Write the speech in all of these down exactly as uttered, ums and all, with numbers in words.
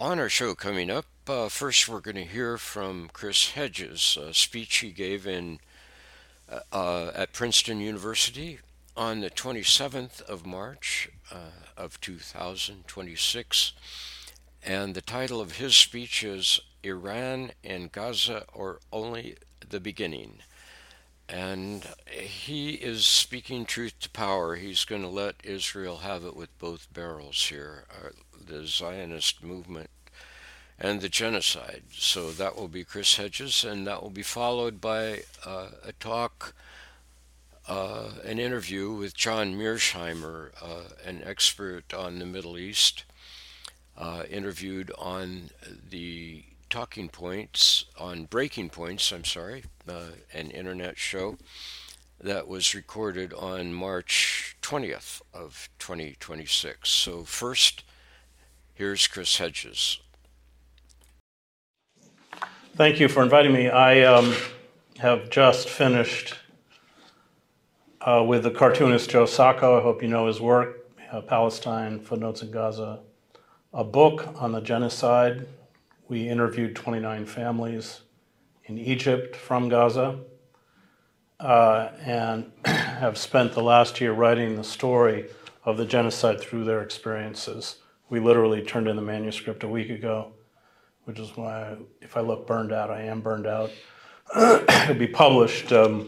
On our show coming up, uh, first we're going to hear from Chris Hedges, a speech he gave in uh, uh, at Princeton University on the twenty-seventh of March uh, of two thousand twenty-six. And the title of his speech is Iran and Gaza or Only the Beginning. And he is speaking truth to power. He's going to let Israel have it with both barrels here. Uh, the Zionist movement and the genocide. So that will be Chris Hedges, and that will be followed by uh, a talk, uh, an interview with John Mearsheimer, uh, an expert on the Middle East, uh, interviewed on the Talking Points, on Breaking Points, I'm sorry, uh, an internet show that was recorded on March twentieth of twenty twenty-six. So first, here's Chris Hedges. Thank you for inviting me. I um, have just finished uh, with the cartoonist Joe Sacco. I hope you know his work, uh, Palestine, Footnotes in Gaza, a book on the genocide. We interviewed twenty-nine families in Egypt from Gaza uh, and have spent the last year writing the story of the genocide through their experiences. We literally turned in the manuscript a week ago, which is why, if I look burned out, I am burned out. It'll be published um,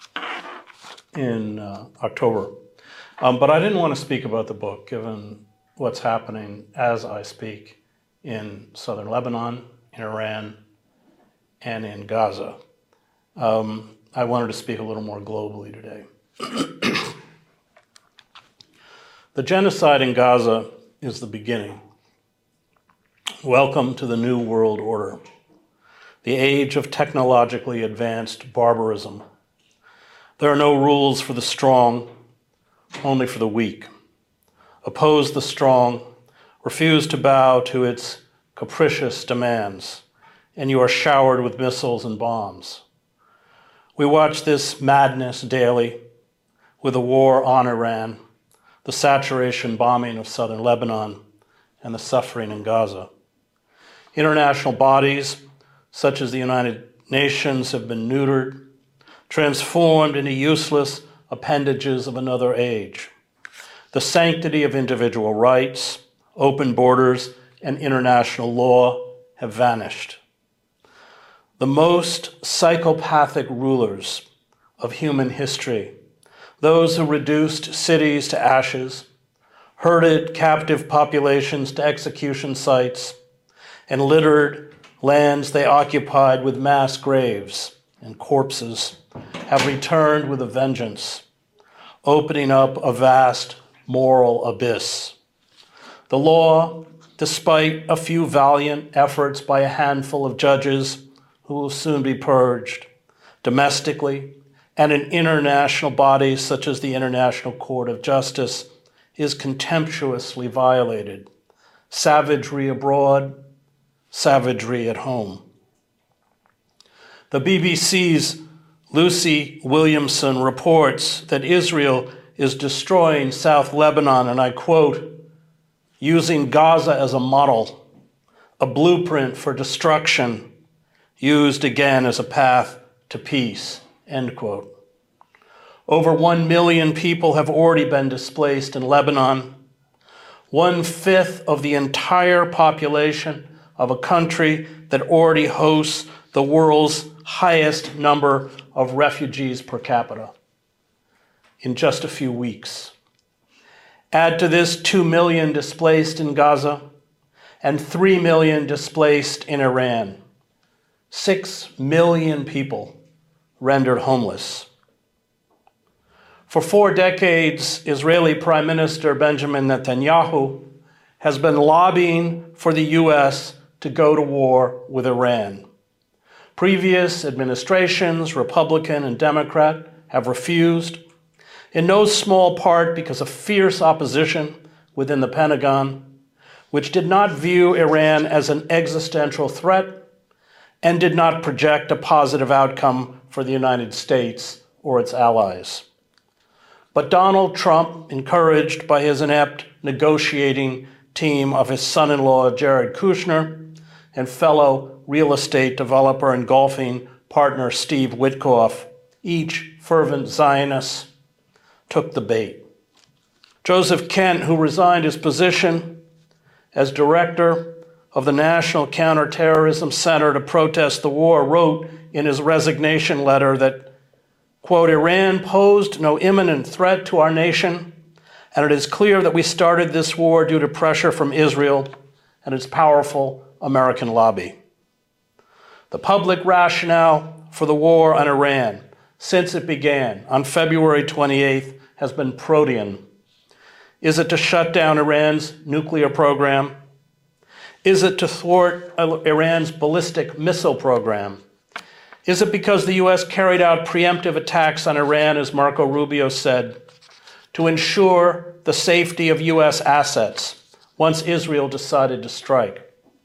in uh, October. Um, but I didn't want to speak about the book, given what's happening as I speak in southern Lebanon, in Iran, and in Gaza. Um, I wanted to speak a little more globally today. The genocide in Gaza is the beginning. Welcome to the New World Order, the age of technologically advanced barbarism. There are no rules for the strong, only for the weak. Oppose the strong, refuse to bow to its capricious demands, and you are showered with missiles and bombs. We watch this madness daily with the war on Iran, the saturation bombing of southern Lebanon, and the suffering in Gaza. International bodies, such as the United Nations, have been neutered, transformed into useless appendages of another age. The sanctity of individual rights, open borders, and international law have vanished. The most psychopathic rulers of human history, those who reduced cities to ashes, herded captive populations to execution sites, and littered lands they occupied with mass graves and corpses, have returned with a vengeance, opening up a vast moral abyss. The law, despite a few valiant efforts by a handful of judges who will soon be purged, domestically and in international bodies such as the International Court of Justice, is contemptuously violated. Savagery abroad, savagery at home. The B B C's Lucy Williamson reports that Israel is destroying South Lebanon, and I quote, using Gaza as a model, a blueprint for destruction, used again as a path to peace, end quote. Over one million people have already been displaced in Lebanon, one-fifth of the entire population of a country that already hosts the world's highest number of refugees per capita in just a few weeks. Add to this two million displaced in Gaza and three million displaced in Iran. Six million people rendered homeless. For four decades, Israeli Prime Minister Benjamin Netanyahu has been lobbying for the U S to go to war with Iran. Previous administrations, Republican and Democrat, have refused, in no small part because of fierce opposition within the Pentagon, which did not view Iran as an existential threat and did not project a positive outcome for the United States or its allies. But Donald Trump, encouraged by his inept negotiating team of his son-in-law, Jared Kushner, and fellow real estate developer and golfing partner, Steve Witkoff, each fervent Zionists, took the bait. Joseph Kent, who resigned his position as director of the National Counterterrorism Center to protest the war, wrote in his resignation letter that, quote, Iran posed no imminent threat to our nation, and it is clear that we started this war due to pressure from Israel and its powerful American lobby. The public rationale for the war on Iran since it began on February twenty-eighth has been protean. Is it to shut down Iran's nuclear program? Is it to thwart Iran's ballistic missile program? Is it because the U S carried out preemptive attacks on Iran, as Marco Rubio said, to ensure the safety of U S assets once Israel decided to strike?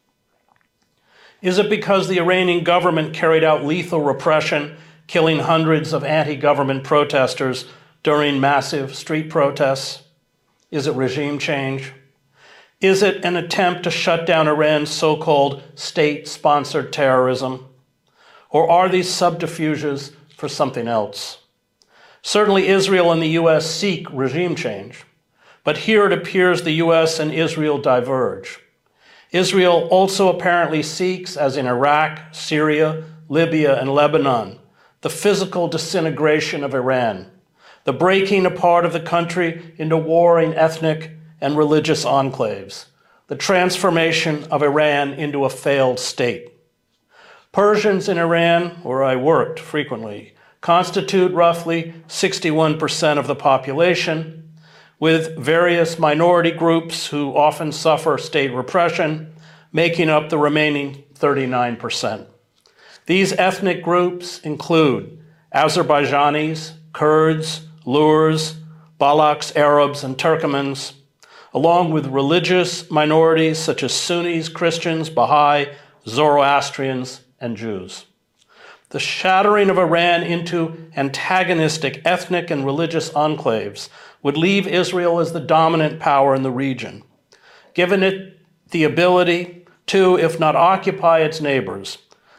Is it because the Iranian government carried out lethal repression, killing hundreds of anti-government protesters during massive street protests? Is it regime change? Is it an attempt to shut down Iran's so-called state-sponsored terrorism? Or are these subterfuges for something else? Certainly Israel and the U S seek regime change, but here it appears the U S and Israel diverge. Israel also apparently seeks, as in Iraq, Syria, Libya, and Lebanon, the physical disintegration of Iran, the breaking apart of the country into warring ethnic and religious enclaves, the transformation of Iran into a failed state. Persians in Iran, where I worked frequently, constitute roughly sixty-one percent of the population, with various minority groups who often suffer state repression making up the remaining thirty-nine percent. These ethnic groups include Azerbaijanis, Kurds, Lurs, Balaks, Arabs, and Turkmens, along with religious minorities such as Sunnis, Christians, Baha'i, Zoroastrians, and Jews. The shattering of Iran into antagonistic ethnic and religious enclaves would leave Israel as the dominant power in the region, giving it the ability to, if not occupy its neighbors,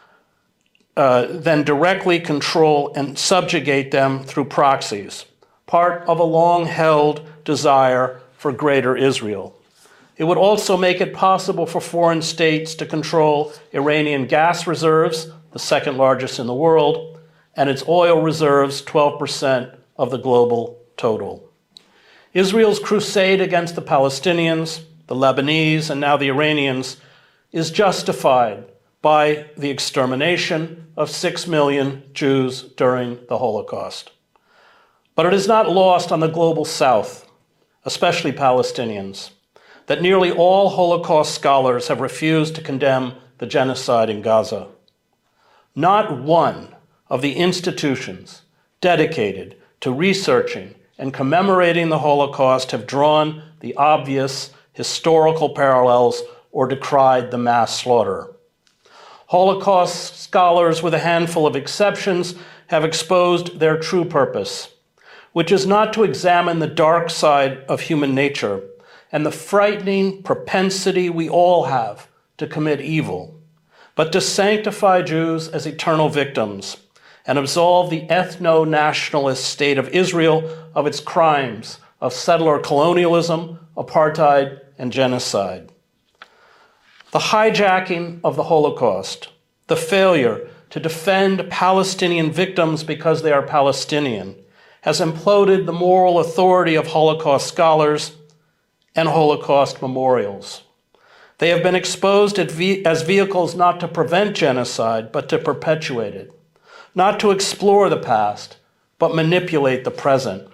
uh, then directly control and subjugate them through proxies, part of a long-held desire for greater Israel. It would also make it possible for foreign states to control Iranian gas reserves, the second largest in the world, and its oil reserves, twelve percent of the global total. Israel's crusade against the Palestinians, the Lebanese, and now the Iranians is justified by the extermination of six million Jews during the Holocaust. But it is not lost on the global South, especially Palestinians, that nearly all Holocaust scholars have refused to condemn the genocide in Gaza. Not one of the institutions dedicated to researching and commemorating the Holocaust have drawn the obvious historical parallels or decried the mass slaughter. Holocaust scholars, with a handful of exceptions, have exposed their true purpose, which is not to examine the dark side of human nature and the frightening propensity we all have to commit evil, but to sanctify Jews as eternal victims and absolve the ethno-nationalist state of Israel of its crimes of settler colonialism, apartheid, and genocide. The hijacking of the Holocaust, the failure to defend Palestinian victims because they are Palestinian, has imploded the moral authority of Holocaust scholars and Holocaust memorials. They have been exposed as vehicles not to prevent genocide, but to perpetuate it, not to explore the past, but manipulate the present.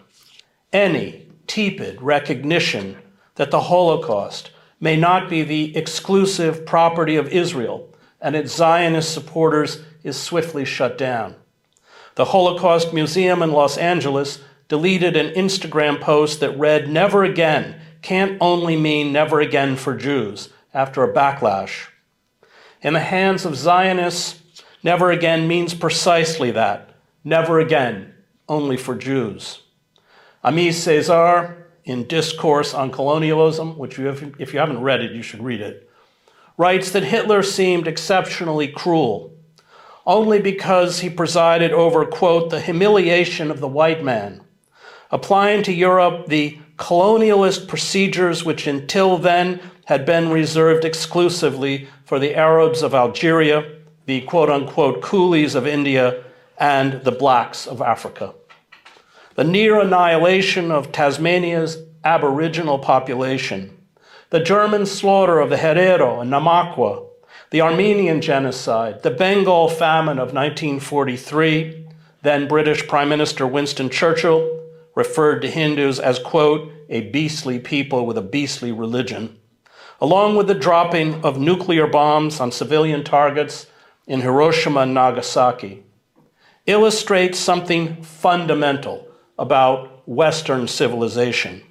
Any tepid recognition that the Holocaust may not be the exclusive property of Israel and its Zionist supporters is swiftly shut down. The Holocaust Museum in Los Angeles deleted an Instagram post that read, "Never again" can't only mean never again for Jews, after a backlash. In the hands of Zionists, never again means precisely that, never again, only for Jews. Ami Cesar, in Discourse on Colonialism, which you have, if you haven't read it, you should read it, writes that Hitler seemed exceptionally cruel only because he presided over, quote, the humiliation of the white man, applying to Europe the colonialist procedures which until then had been reserved exclusively for the Arabs of Algeria, the quote-unquote coolies of India, and the blacks of Africa. The near annihilation of Tasmania's Aboriginal population, the German slaughter of the Herero and Namakwa, the Armenian genocide, the Bengal famine of nineteen forty-three, then British Prime Minister Winston Churchill referred to Hindus as, quote, a beastly people with a beastly religion, along with the dropping of nuclear bombs on civilian targets in Hiroshima and Nagasaki, illustrates something fundamental about Western civilization.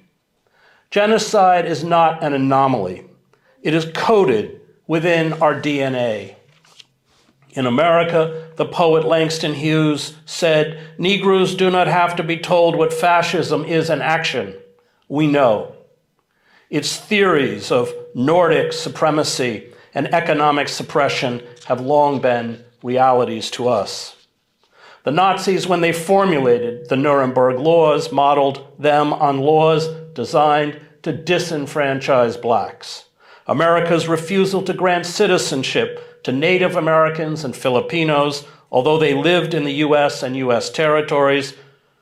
Genocide is not an anomaly. It is coded within our D N A. In America, the poet Langston Hughes said, Negroes do not have to be told what fascism is in action. We know. Its theories of Nordic supremacy and economic suppression have long been realities to us. The Nazis, when they formulated the Nuremberg laws, modeled them on laws designed to disenfranchise blacks. America's refusal to grant citizenship to Native Americans and Filipinos, although they lived in the U S and U S territories,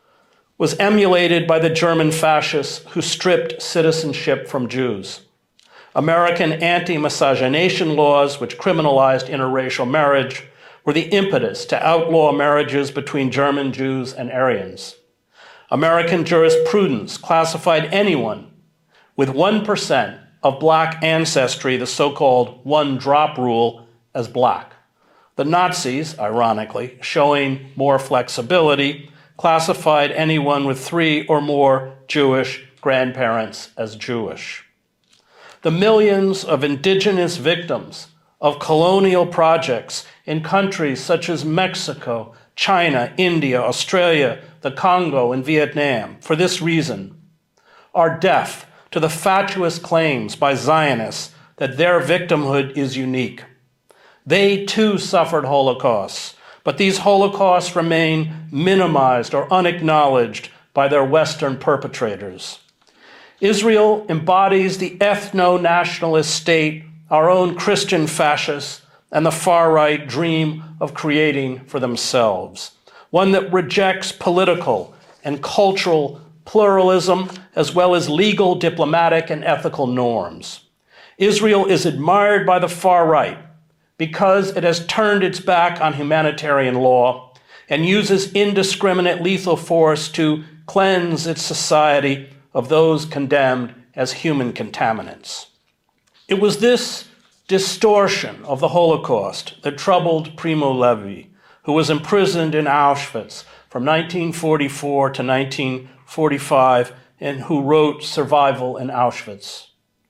was emulated by the German fascists who stripped citizenship from Jews. American anti-miscegenation laws, which criminalized interracial marriage, were the impetus to outlaw marriages between German Jews and Aryans. American jurisprudence classified anyone with one percent of black ancestry, the so-called one-drop rule, as black. The Nazis, ironically, showing more flexibility, classified anyone with three or more Jewish grandparents as Jewish. The millions of indigenous victims of colonial projects in countries such as Mexico, China, India, Australia, the Congo, and Vietnam, for this reason, are deaf to the fatuous claims by Zionists that their victimhood is unique. They too suffered holocausts, but these holocausts remain minimized or unacknowledged by their Western perpetrators. Israel embodies the ethno-nationalist state our own Christian fascists and the far-right dream of creating for themselves, one that rejects political and cultural pluralism as well as legal, diplomatic, and ethical norms. Israel is admired by the far-right because it has turned its back on humanitarian law and uses indiscriminate lethal force to cleanse its society of those condemned as human contaminants. It was this distortion of the Holocaust that troubled Primo Levi, who was imprisoned in Auschwitz from nineteen forty-four to nineteen forty-five and who wrote Survival in Auschwitz.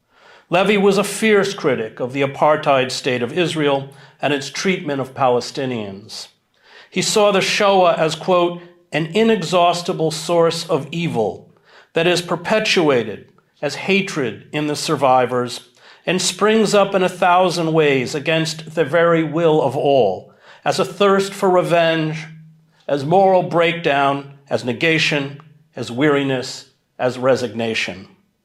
Levi was a fierce critic of the apartheid state of Israel and its treatment of Palestinians. He saw the Shoah as, quote, an inexhaustible source of evil that is perpetuated as hatred in the survivors and springs up in a thousand ways against the very will of all, as a thirst for revenge, as moral breakdown, as negation, as weariness, as resignation.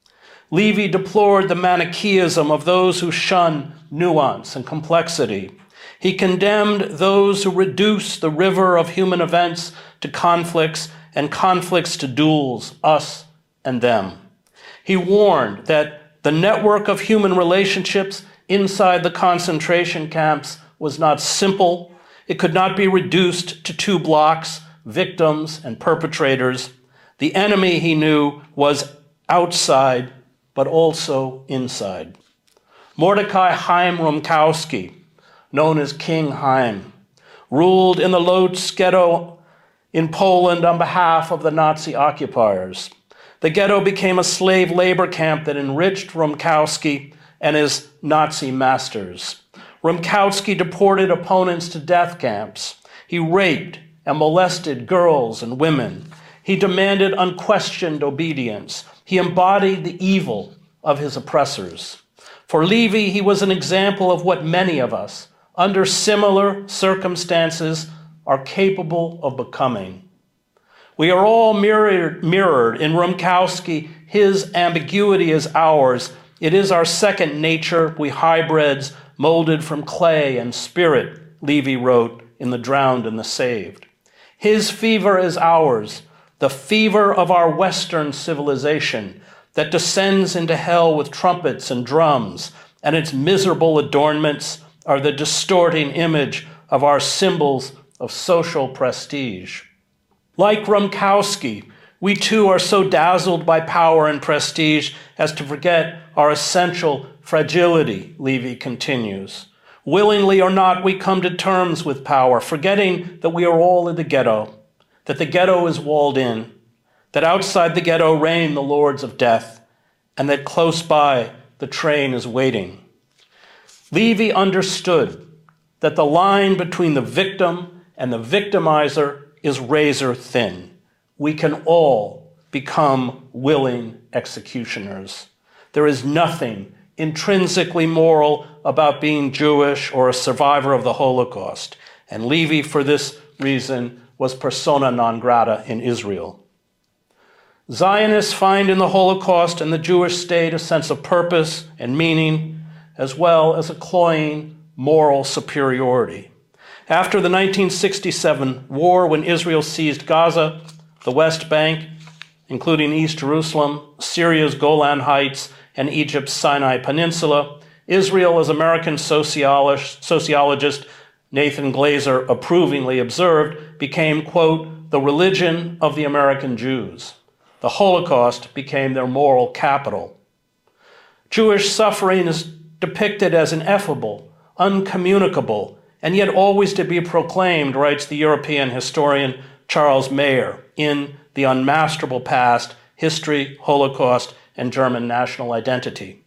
Levi deplored the Manichaeism of those who shun nuance and complexity. He condemned those who reduce the river of human events to conflicts and conflicts to duels, us and them. He warned that the network of human relationships inside the concentration camps was not simple. It could not be reduced to two blocks, victims and perpetrators. The enemy, he knew, was outside, but also inside. Mordecai Chaim Rumkowski, known as King Chaim, ruled in the Lodz ghetto in Poland on behalf of the Nazi occupiers. The ghetto became a slave labor camp that enriched Rumkowski and his Nazi masters. Rumkowski deported opponents to death camps. He raped and molested girls and women. He demanded unquestioned obedience. He embodied the evil of his oppressors. For Levi, he was an example of what many of us, under similar circumstances, are capable of becoming. We are all mirrored, mirrored in Rumkowski. His ambiguity is ours. It is our second nature, we hybrids, molded from clay and spirit, Levi wrote in The Drowned and the Saved. His fever is ours, the fever of our Western civilization that descends into hell with trumpets and drums, and its miserable adornments are the distorting image of our symbols of social prestige. Like Rumkowski, we too are so dazzled by power and prestige as to forget our essential fragility, Levi continues. Willingly or not, we come to terms with power, forgetting that we are all in the ghetto, that the ghetto is walled in, that outside the ghetto reign the lords of death, and that close by the train is waiting. Levi understood that the line between the victim and the victimizer is razor thin. We can all become willing executioners. There is nothing intrinsically moral about being Jewish or a survivor of the Holocaust, and Levi, for this reason, was persona non grata in Israel. Zionists find in the Holocaust and the Jewish state a sense of purpose and meaning, as well as a cloying moral superiority. After the nineteen sixty-seven war, when Israel seized Gaza, the West Bank, including East Jerusalem, Syria's Golan Heights, and Egypt's Sinai Peninsula, Israel, as American sociologist, sociologist Nathan Glazer approvingly observed, became, quote, the religion of the American Jews. The Holocaust became their moral capital. Jewish suffering is depicted as ineffable, uncommunicable, and yet always to be proclaimed, writes the European historian Charles Mayer in The Unmasterable Past, History, Holocaust, and German National Identity.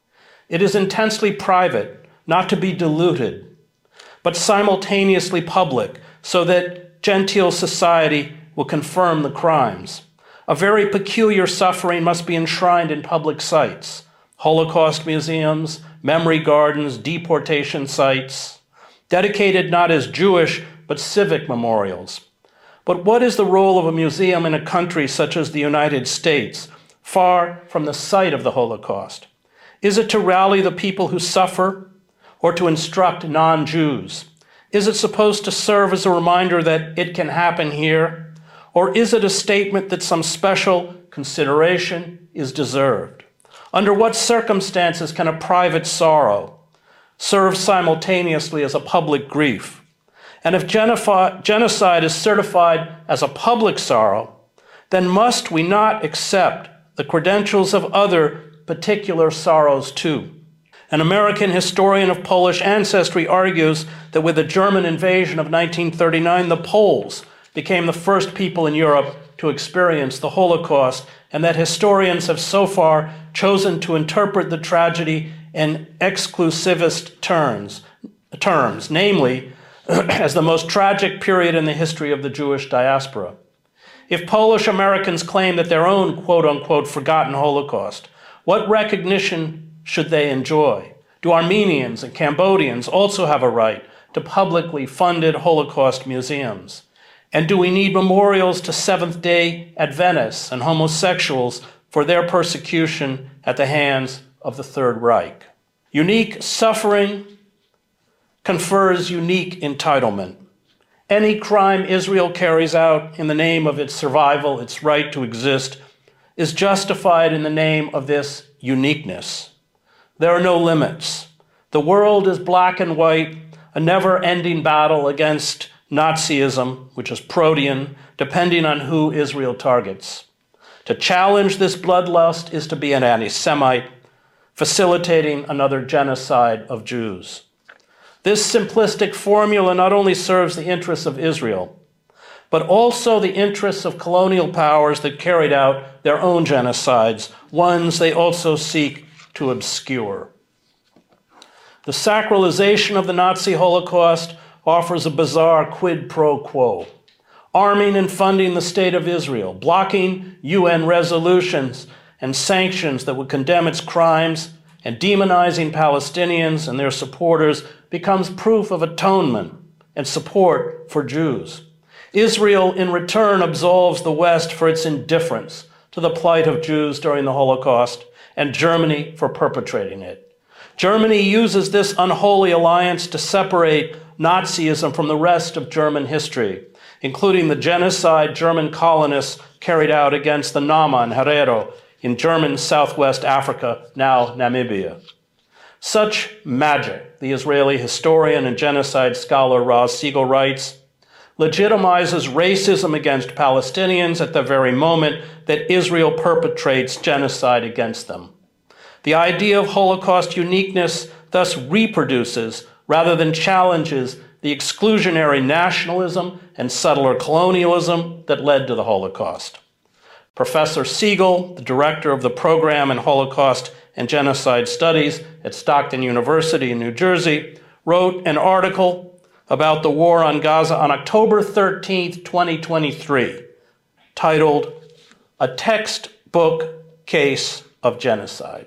It is intensely private, not to be diluted, but simultaneously public, so that genteel society will confirm the crimes. A very peculiar suffering must be enshrined in public sites, Holocaust museums, memory gardens, deportation sites, dedicated not as Jewish, but civic memorials. But what is the role of a museum in a country such as the United States, far from the site of the Holocaust? Is it to rally the people who suffer, or to instruct non-Jews? Is it supposed to serve as a reminder that it can happen here? Or is it a statement that some special consideration is deserved? Under what circumstances can a private sorrow serve simultaneously as a public grief? And if genocide is certified as a public sorrow, then must we not accept the credentials of other particular sorrows too? An American historian of Polish ancestry argues that with the German invasion of nineteen thirty-nine, the Poles became the first people in Europe to experience the Holocaust, and that historians have so far chosen to interpret the tragedy in exclusivist terms, terms, namely, as the most tragic period in the history of the Jewish diaspora. If Polish Americans claim that their own quote-unquote forgotten Holocaust, what recognition should they enjoy? Do Armenians and Cambodians also have a right to publicly funded Holocaust museums? And do we need memorials to Seventh-day Adventists and homosexuals for their persecution at the hands of the Third Reich? Unique suffering confers unique entitlement. Any crime Israel carries out in the name of its survival, its right to exist, is justified in the name of this uniqueness. There are no limits. The world is black and white, a never-ending battle against Nazism, which is protean, depending on who Israel targets. To challenge this bloodlust is to be an anti-Semite, facilitating another genocide of Jews. This simplistic formula not only serves the interests of Israel, but also the interests of colonial powers that carried out their own genocides, ones they also seek to obscure. The sacralization of the Nazi Holocaust offers a bizarre quid pro quo, arming and funding the State of Israel, blocking U N resolutions, and sanctions that would condemn its crimes and demonizing Palestinians and their supporters becomes proof of atonement and support for Jews. Israel, in return, absolves the West for its indifference to the plight of Jews during the Holocaust, and Germany for perpetrating it. Germany uses this unholy alliance to separate Nazism from the rest of German history, including the genocide German colonists carried out against the Nama and Herero in German Southwest Africa, now Namibia. Such magic, the Israeli historian and genocide scholar Roz Siegel writes, legitimizes racism against Palestinians at the very moment that Israel perpetrates genocide against them. The idea of Holocaust uniqueness thus reproduces, rather than challenges, the exclusionary nationalism and settler colonialism that led to the Holocaust. Professor Siegel, the director of the program in Holocaust and Genocide Studies at Stockton University in New Jersey, wrote an article about the war on Gaza on October thirteenth, twenty twenty-three, titled, A Textbook Case of Genocide.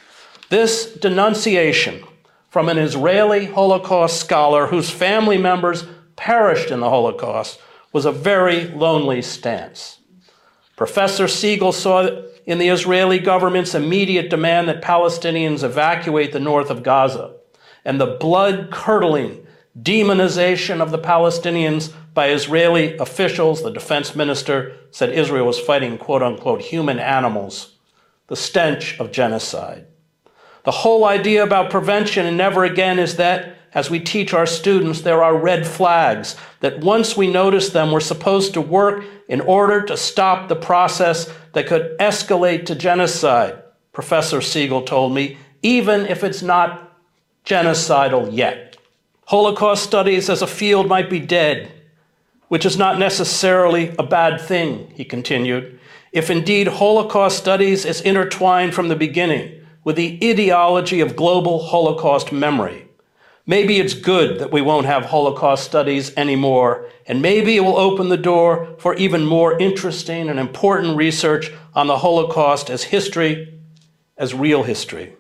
This denunciation from an Israeli Holocaust scholar whose family members perished in the Holocaust was a very lonely stance. Professor Siegel saw in the Israeli government's immediate demand that Palestinians evacuate the north of Gaza and the blood-curdling demonization of the Palestinians by Israeli officials. The defense minister said Israel was fighting, quote unquote, human animals, the stench of genocide. The whole idea about prevention and never again is that, as we teach our students, there are red flags, that once we notice them, we're supposed to work in order to stop the process that could escalate to genocide, Professor Siegel told me, even if it's not genocidal yet. Holocaust studies as a field might be dead, which is not necessarily a bad thing, he continued, if indeed Holocaust studies is intertwined from the beginning with the ideology of global Holocaust memory. Maybe it's good that we won't have Holocaust studies anymore, and maybe it will open the door for even more interesting and important research on the Holocaust as history, as real history.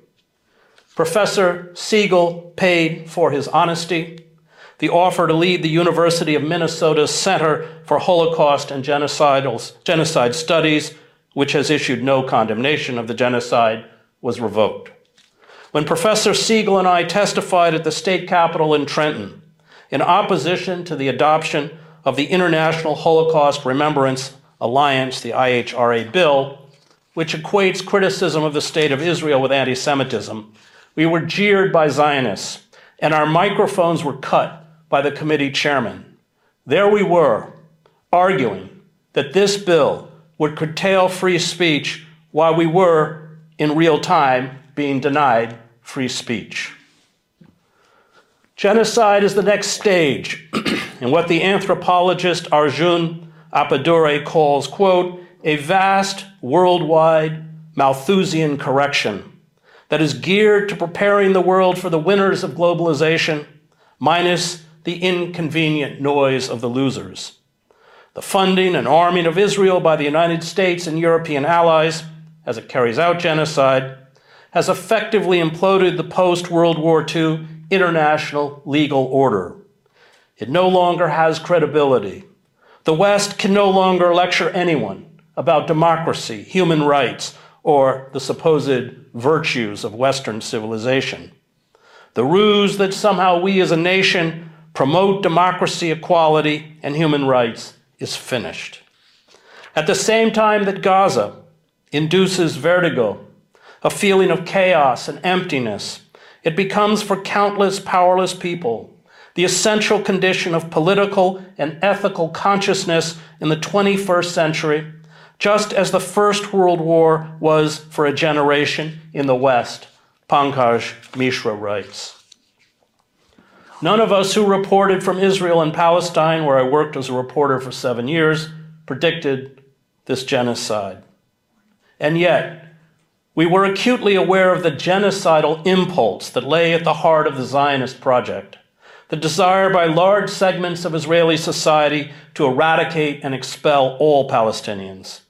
Professor Siegel paid for his honesty. The offer to lead the University of Minnesota's Center for Holocaust and Genocide Studies, which has issued no condemnation of the genocide, was revoked. When Professor Siegel and I testified at the state capitol in Trenton in opposition to the adoption of the International Holocaust Remembrance Alliance, the I H R A bill, which equates criticism of the state of Israel with anti-Semitism, we were jeered by Zionists, and our microphones were cut by the committee chairman. There we were, arguing that this bill would curtail free speech while we were, in real time, being denied free speech. Genocide is the next stage in what the anthropologist Arjun Appadure calls, quote, a vast worldwide Malthusian correction that is geared to preparing the world for the winners of globalization, minus the inconvenient noise of the losers. The funding and arming of Israel by the United States and European allies, as it carries out genocide, has effectively imploded the post-World War Two international legal order. It no longer has credibility. The West can no longer lecture anyone about democracy, human rights, or the supposed virtues of Western civilization. The ruse that somehow we as a nation promote democracy, equality, and human rights is finished. At the same time that Gaza induces vertigo, a feeling of chaos and emptiness, it becomes for countless powerless people the essential condition of political and ethical consciousness in the twenty-first century, just as the First World War was for a generation in the West, Pankaj Mishra writes. None of us who reported from Israel and Palestine, where I worked as a reporter for seven years, predicted this genocide. And yet, we were acutely aware of the genocidal impulse that lay at the heart of the Zionist project, the desire by large segments of Israeli society to eradicate and expel all Palestinians.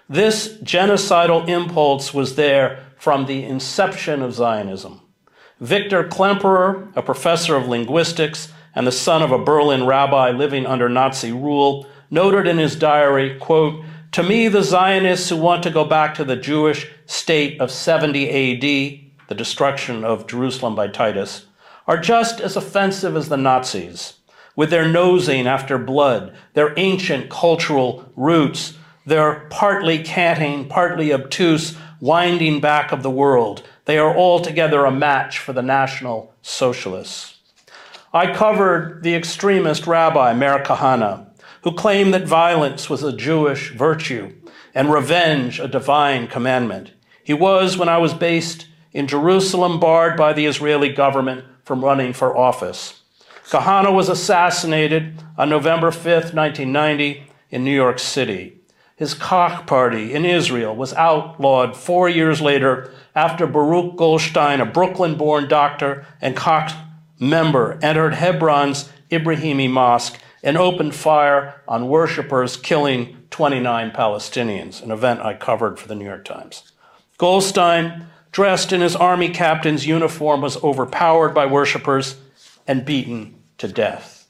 This genocidal impulse was there from the inception of Zionism. Victor Klemperer, a professor of linguistics and the son of a Berlin rabbi living under Nazi rule, noted in his diary, quote, "To me, the Zionists who want to go back to the Jewish state of seventy A D, the destruction of Jerusalem by Titus, are just as offensive as the Nazis, with their nosing after blood, their ancient cultural roots, their partly canting, partly obtuse winding back of the world. They are altogether a match for the National Socialists." I covered the extremist rabbi Meir Kahane, who claimed that violence was a Jewish virtue and revenge a divine commandment. He was, when I was based in Jerusalem, barred by the Israeli government from running for office. Kahane was assassinated on November fifth, nineteen ninety, in New York City. His Koch party in Israel was outlawed four years later after Baruch Goldstein, a Brooklyn-born doctor and Koch member, entered Hebron's Ibrahimi Mosque and opened fire on worshipers, killing twenty-nine Palestinians, an event I covered for the New York Times. Goldstein, dressed in his army captain's uniform, was overpowered by worshipers and beaten to death.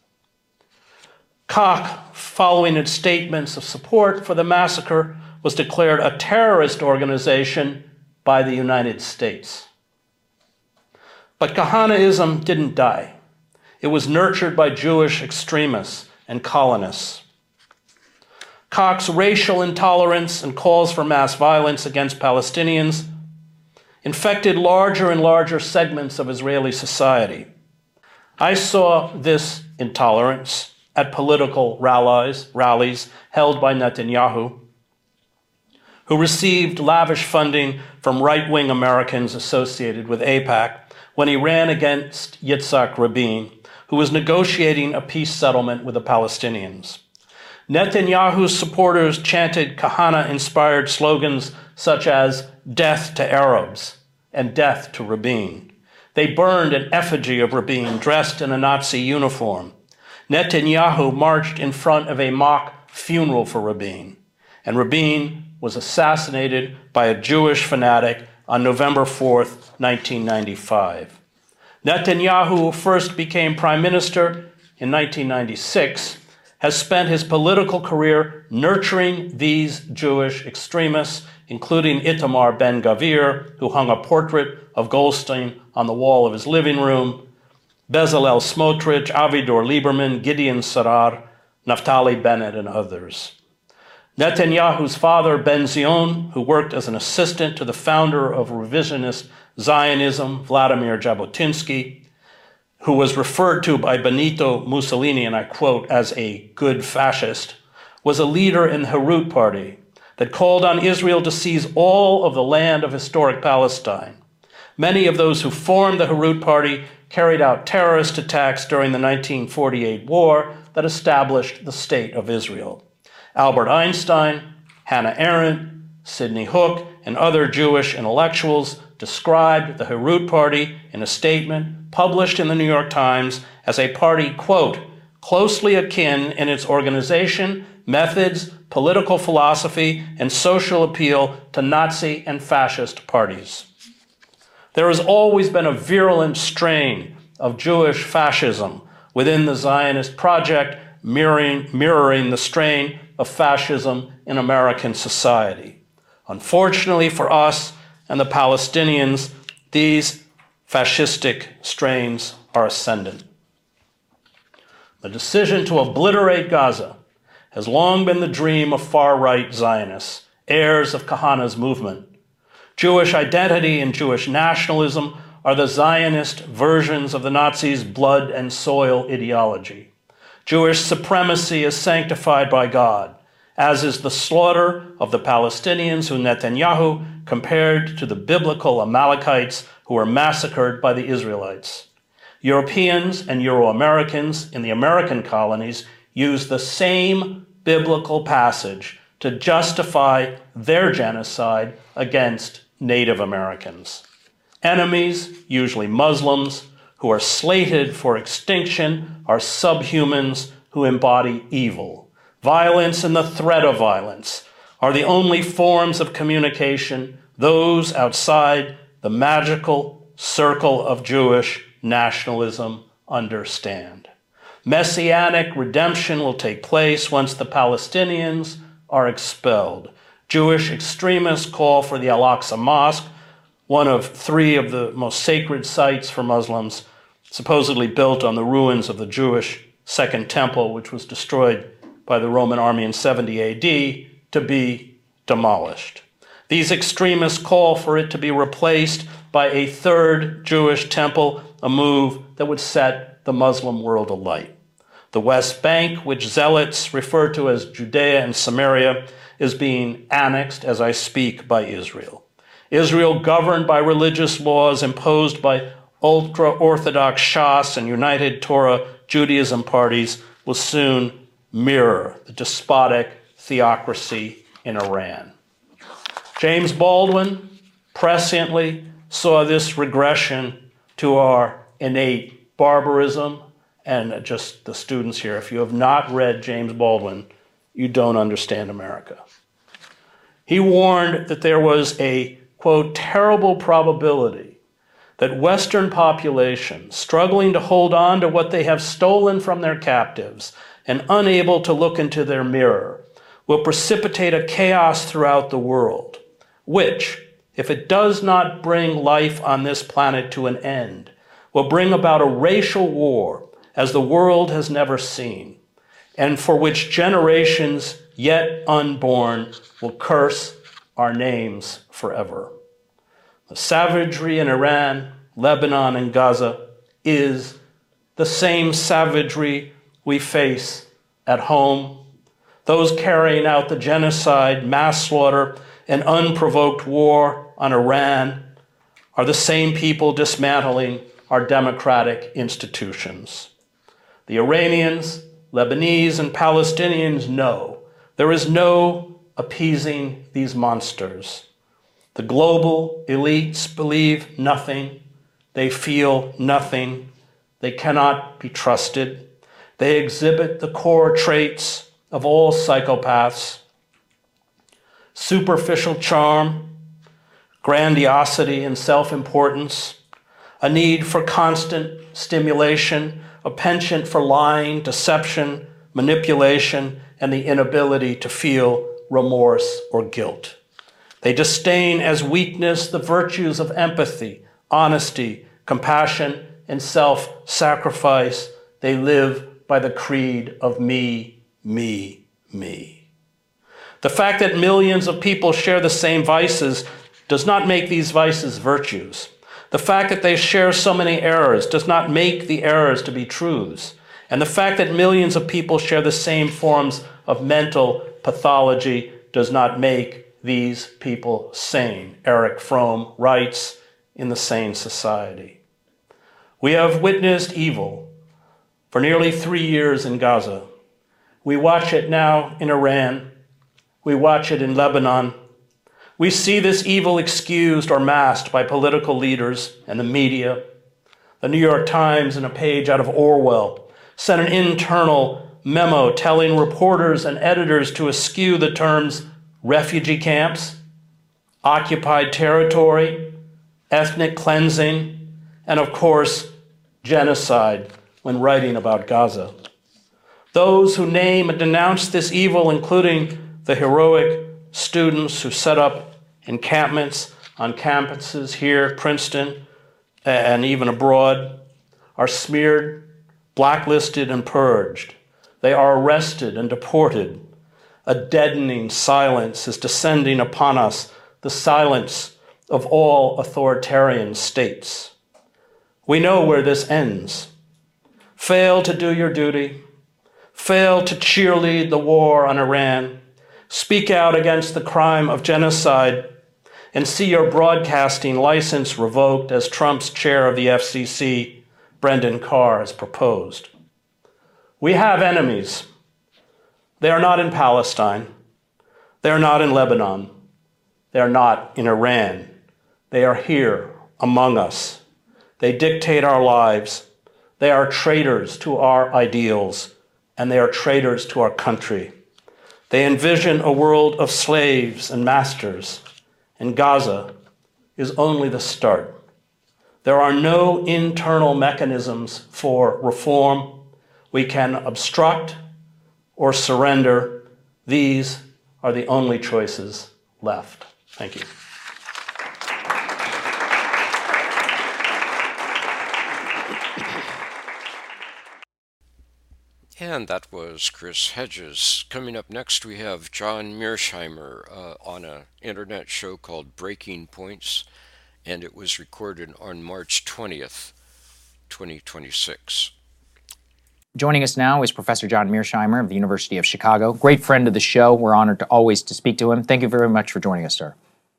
Koch, following its statements of support for the massacre, was declared a terrorist organization by the United States. But Kahaneism didn't die. It was nurtured by Jewish extremists and colonists. Koch's racial intolerance and calls for mass violence against Palestinians infected larger and larger segments of Israeli society. I saw this intolerance at political rallies, rallies held by Netanyahu, who received lavish funding from right-wing Americans associated with AIPAC when he ran against Yitzhak Rabin, who was negotiating a peace settlement with the Palestinians. Netanyahu's supporters chanted Kahane-inspired slogans such as "Death to Arabs" and "Death to Rabin." They burned an effigy of Rabin dressed in a Nazi uniform. Netanyahu marched in front of a mock funeral for Rabin, and Rabin was assassinated by a Jewish fanatic on November fourth, nineteen ninety-five. Netanyahu, who first became prime minister in nineteen ninety-six, has spent his political career nurturing these Jewish extremists, including Itamar Ben-Gavir, who hung a portrait of Goldstein on the wall of his living room, Bezalel Smotrich, Avigdor Lieberman, Gideon Sarar, Naftali Bennett, and others. Netanyahu's father, Ben-Zion, who worked as an assistant to the founder of revisionist Zionism, Vladimir Jabotinsky, who was referred to by Benito Mussolini, and I quote, as a good fascist, was a leader in the Herut Party that called on Israel to seize all of the land of historic Palestine. Many of those who formed the Herut Party carried out terrorist attacks during the nineteen forty-eight war that established the State of Israel. Albert Einstein, Hannah Arendt, Sidney Hook, and other Jewish intellectuals described the Herut Party in a statement published in the New York Times as a party, quote, closely akin in its organization, methods, political philosophy, and social appeal to Nazi and fascist parties. There has always been a virulent strain of Jewish fascism within the Zionist project, mirroring, mirroring the strain of fascism in American society. Unfortunately for us and the Palestinians, these fascistic strains are ascendant. The decision to obliterate Gaza has long been the dream of far-right Zionists, heirs of Kahane's movement. Jewish identity and Jewish nationalism are the Zionist versions of the Nazis' blood and soil ideology. Jewish supremacy is sanctified by God, as is the slaughter of the Palestinians who Netanyahu compared to the biblical Amalekites who were massacred by the Israelites. Europeans and Euro-Americans in the American colonies use the same biblical passage to justify their genocide against Native Americans. Enemies, usually Muslims, who are slated for extinction are subhumans who embody evil. Violence and the threat of violence are the only forms of communication those outside the magical circle of Jewish nationalism understand. Messianic redemption will take place once the Palestinians are expelled. Jewish extremists call for the Al-Aqsa Mosque, one of three of the most sacred sites for Muslims, supposedly built on the ruins of the Jewish Second Temple, which was destroyed by the Roman army in seventy A D, to be demolished. These extremists call for it to be replaced by a third Jewish temple, a move that would set the Muslim world alight. The West Bank, which zealots refer to as Judea and Samaria, is being annexed as I speak by Israel. Israel, governed by religious laws imposed by ultra-Orthodox Shas and United Torah Judaism parties, will soon mirror the despotic theocracy in Iran. James Baldwin presciently saw this regression to our innate barbarism. And just the students here, if you have not read James Baldwin, you don't understand America. He warned that there was a, quote, terrible probability that Western populations, struggling to hold on to what they have stolen from their captives and unable to look into their mirror, will precipitate a chaos throughout the world, which, if it does not bring life on this planet to an end, will bring about a racial war as the world has never seen, and for which generations yet unborn will curse our names forever. The savagery in Iran, Lebanon, and Gaza is the same savagery we face at home. Those carrying out the genocide, mass slaughter, and unprovoked war on Iran are the same people dismantling our democratic institutions. The Iranians, Lebanese, and Palestinians know there is no appeasing these monsters. The global elites believe nothing. They feel nothing. They cannot be trusted. They exhibit the core traits of all psychopaths: superficial charm, grandiosity and self-importance, a need for constant stimulation, a penchant for lying, deception, manipulation, and the inability to feel remorse or guilt. They disdain as weakness the virtues of empathy, honesty, compassion, and self-sacrifice. They live by the creed of me, me, me. The fact that millions of people share the same vices does not make these vices virtues. The fact that they share so many errors does not make the errors to be truths. And the fact that millions of people share the same forms of mental pathology does not make these people sane. Erich Fromm writes in The Sane Society. We have witnessed evil for nearly three years in Gaza. We watch it now in Iran. We watch it in Lebanon. We see this evil excused or masked by political leaders and the media. The New York Times, in a page out of Orwell, sent an internal memo telling reporters and editors to eschew the terms refugee camps, occupied territory, ethnic cleansing, and of course, genocide when writing about Gaza. Those who name and denounce this evil, including the heroic students who set up encampments on campuses here at Princeton and even abroad, are smeared, blacklisted, and purged. They are arrested and deported. A deadening silence is descending upon us, the silence of all authoritarian states. We know where this ends. Fail to do your duty. Fail to cheerlead the war on Iran. Speak out against the crime of genocide and see your broadcasting license revoked, as Trump's chair of the F C C, Brendan Carr, has proposed. We have enemies. They are not in Palestine. They are not in Lebanon. They are not in Iran. They are here among us. They dictate our lives. They are traitors to our ideals, and they are traitors to our country. They envision a world of slaves and masters, and Gaza is only the start. There are no internal mechanisms for reform. We can obstruct or surrender. These are the only choices left. Thank you. And that was Chris Hedges. Coming up next, we have John Mearsheimer uh, on an internet show called Breaking Points, and it was recorded on March twentieth, twenty twenty-six. Joining us now is Professor John Mearsheimer of the University of Chicago. Great friend of the show. We're honored to always to speak to him. Thank you very much for joining us, sir.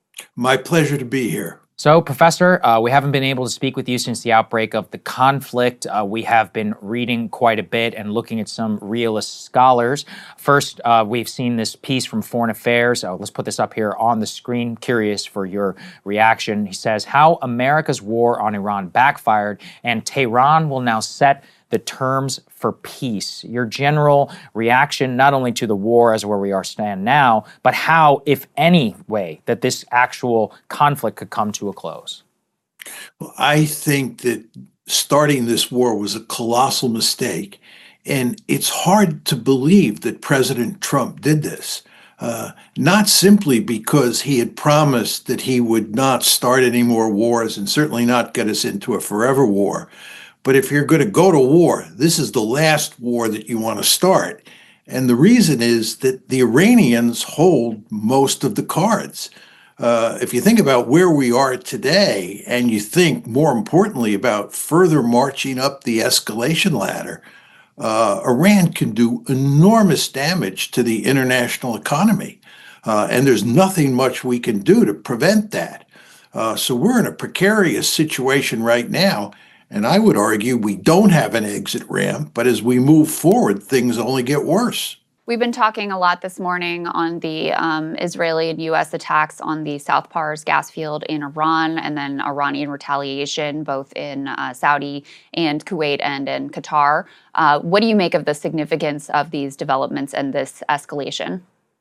My pleasure to be here. So, Professor, uh, we haven't been able to speak with you since the outbreak of the conflict. Uh, we have been reading quite a bit and looking at some realist scholars. First, uh, we've seen this piece from Foreign Affairs. Uh, let's put this up here on the screen. Curious for your reaction. He says, how America's war on Iran backfired and Tehran will now set the terms for peace. Your general reaction, not only to the war as where we are stand now, but how, if any way, that this actual conflict could come to a close. Well, I think that starting this war was a colossal mistake. And it's hard to believe that President Trump did this. Uh, not simply because he had promised that he would not start any more wars and certainly not get us into a forever war. But if you're going to go to war, this is the last war that you want to start. And the reason is that the Iranians hold most of the cards. Uh, if you think about where we are today, and you think more importantly about further marching up the escalation ladder, uh, Iran can do enormous damage to the international economy. Uh, and there's nothing much we can do to prevent that. Uh, so we're in a precarious situation right now. And I would argue we don't have an exit ramp, but as we move forward, things only get worse. We've been talking a lot this morning on the um, Israeli and U S attacks on the South Pars gas field in Iran, and then Iranian retaliation both in uh, Saudi and Kuwait and in Qatar. Uh, what do you make of the significance of these developments and this escalation?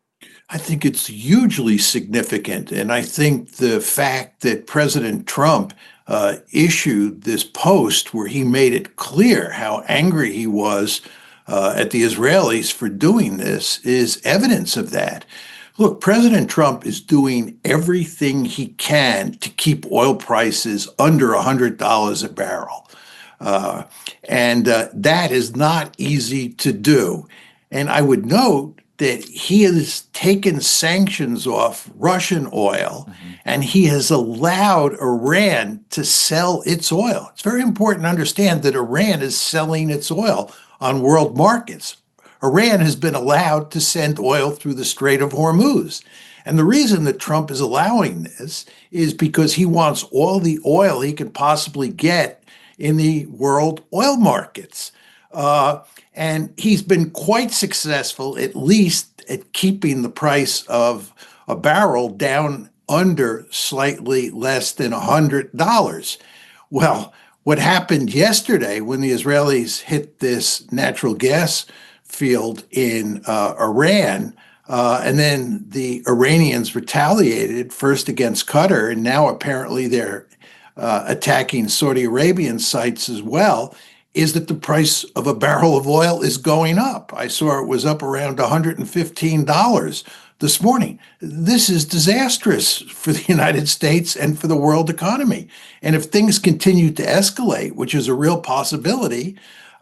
I think it's hugely significant. And I think the fact that President Trump uh, issued this post where he made it clear how angry he was uh, at the Israelis for doing this is evidence of that. Look, President Trump is doing everything he can to keep oil prices under one hundred dollars a barrel. Uh, and uh, that is not easy to do. And I would note that he has taken sanctions off Russian oil, mm-hmm. and he has allowed Iran to sell its oil. It's very important to understand that Iran is selling its oil on world markets. Iran has been allowed to send oil through the Strait of Hormuz. And the reason that Trump is allowing this is because he wants all the oil he can possibly get in the world oil markets. Uh, and he's been quite successful, at least at keeping the price of a barrel down under slightly less than one hundred dollars. Well, what happened yesterday when the Israelis hit this natural gas field in uh, Iran, uh, and then the Iranians retaliated first against Qatar, and now apparently they're uh, attacking Saudi Arabian sites as well, is that the price of a barrel of oil is going up. I saw it was up around one hundred fifteen dollars this morning. This is disastrous for the United States and for the world economy. And if things continue to escalate, which is a real possibility,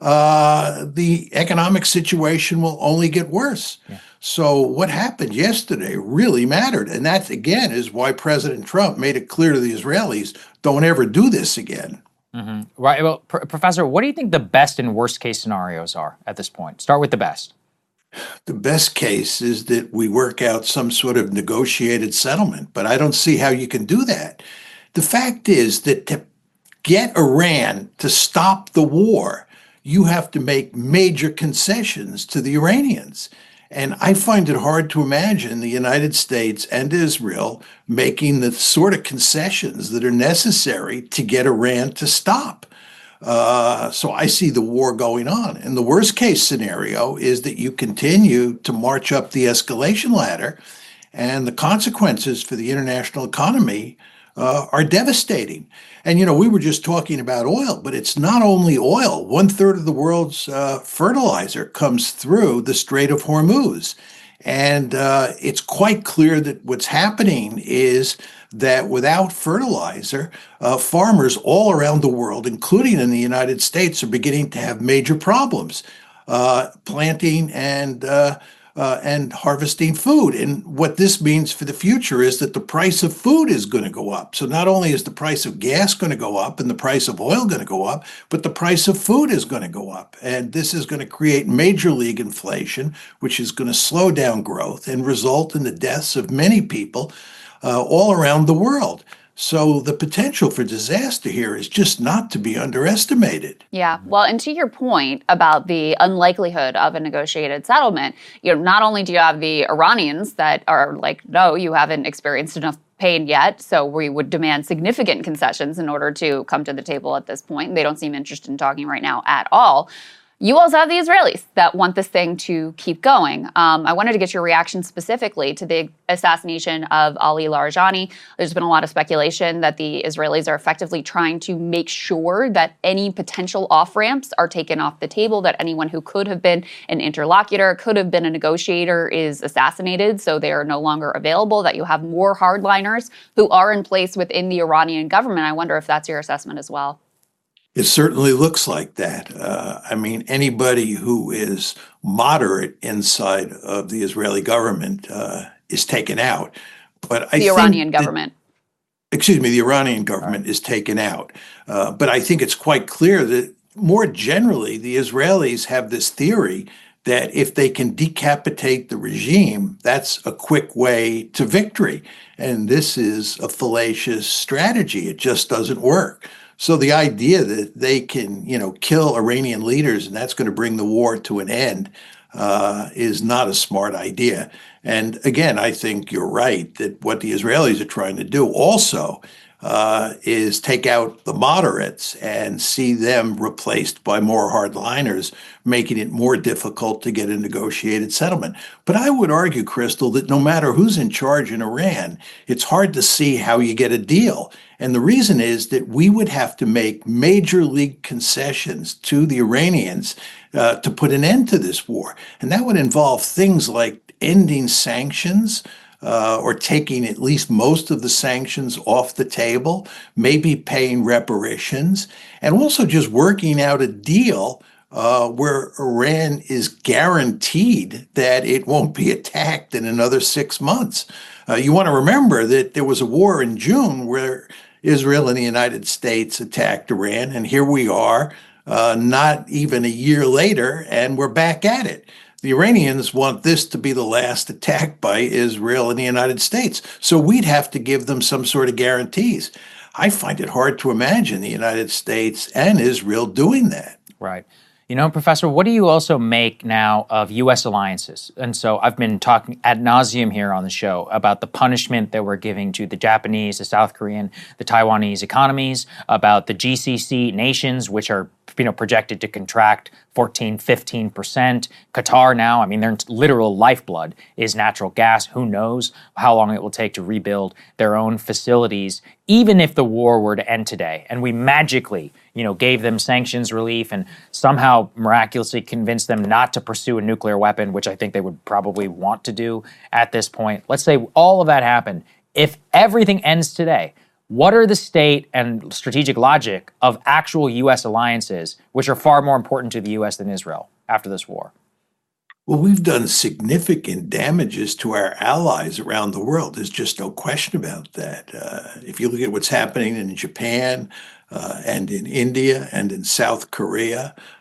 uh, the economic situation will only get worse. Yeah. So what happened yesterday really mattered. And that, again, is why President Trump made it clear to the Israelis, don't ever do this again. Mm-hmm. Right. Well, Pr- Professor, what do you think the best and worst case scenarios are at this point? Start with the best. The best case is that we work out some sort of negotiated settlement, but I don't see how you can do that. The fact is that to get Iran to stop the war, you have to make major concessions to the Iranians. And I find it hard to imagine the United States and Israel making the sort of concessions that are necessary to get Iran to stop. Uh, so I see the war going on. And the worst case scenario is that you continue to march up the escalation ladder, and the consequences for the international economy uh, are devastating. And, you know, we were just talking about oil, but it's not only oil. One third of the world's uh, fertilizer comes through the Strait of Hormuz. And uh, it's quite clear that what's happening is that without fertilizer, uh, farmers all around the world, including in the United States, are beginning to have major problems uh, planting and uh, uh, and harvesting food. And what this means for the future is that the price of food is going to go up. So not only is the price of gas going to go up and the price of oil going to go up, but the price of food is going to go up. And this is going to create major league inflation, which is going to slow down growth and result in the deaths of many people uh, all around the world. So the potential for disaster here is just not to be underestimated. Yeah. Well, and to your point about the unlikelihood of a negotiated settlement, you know, not only do you have the Iranians that are like, no, you haven't experienced enough pain yet, so we would demand significant concessions in order to come to the table at this point. They don't seem interested in talking right now at all. You also have the Israelis that want this thing to keep going. Um, I wanted to get your reaction specifically to the assassination of Ali Larijani. There's been a lot of speculation that the Israelis are effectively trying to make sure that any potential off-ramps are taken off the table, that anyone who could have been an interlocutor, could have been a negotiator is assassinated, so they are no longer available, that you have more hardliners who are in place within the Iranian government. I wonder if that's your assessment as well. It certainly looks like that. Uh, I mean, anybody who is moderate inside of the Israeli government uh, is taken out. But I the think Iranian that, government. Excuse me, the Iranian government is taken out. Uh, but I think it's quite clear that more generally, the Israelis have this theory that if they can decapitate the regime, that's a quick way to victory. And this is a fallacious strategy. It just doesn't work. So the idea that they can, you know, kill Iranian leaders and that's going to bring the war to an end uh, is not a smart idea. And again, I think you're right that what the Israelis are trying to do also uh, is take out the moderates and see them replaced by more hardliners, making it more difficult to get a negotiated settlement. But I would argue, Crystal, that no matter who's in charge in Iran, it's hard to see how you get a deal. And the reason is that we would have to make major league concessions to the Iranians uh, to put an end to this war. And that would involve things like ending sanctions, Uh, or taking at least most of the sanctions off the table, maybe paying reparations, and also just working out a deal uh, where Iran is guaranteed that it won't be attacked in another six months. Uh, you want to remember that there was a war in June where Israel and the United States attacked Iran, and here we are, uh, not even a year later, and we're back at it. The Iranians want this to be the last attack by Israel and the United States. So we'd have to give them some sort of guarantees. I find it hard to imagine the United States and Israel doing that. Right. You know, Professor, what do you also make now of U S alliances? And so I've been talking ad nauseum here on the show about the punishment that we're giving to the Japanese, the South Korean, the Taiwanese economies, about the G C C nations, which are, you know, projected to contract fourteen, fifteen percent. Qatar now, I mean, their literal lifeblood is natural gas. Who knows how long it will take to rebuild their own facilities, even if the war were to end today. And we magically, you know, gave them sanctions relief and somehow miraculously convinced them not to pursue a nuclear weapon, which I think they would probably want to do at this point. Let's say all of that happened. If everything ends today, what are the state and strategic logic of actual U S alliances, which are far more important to the U S than Israel after this war? Well, we've done significant damages to our allies around the world. There's just no question about that. Uh, if you look at what's happening in Japan uh, and in India and in South Korea,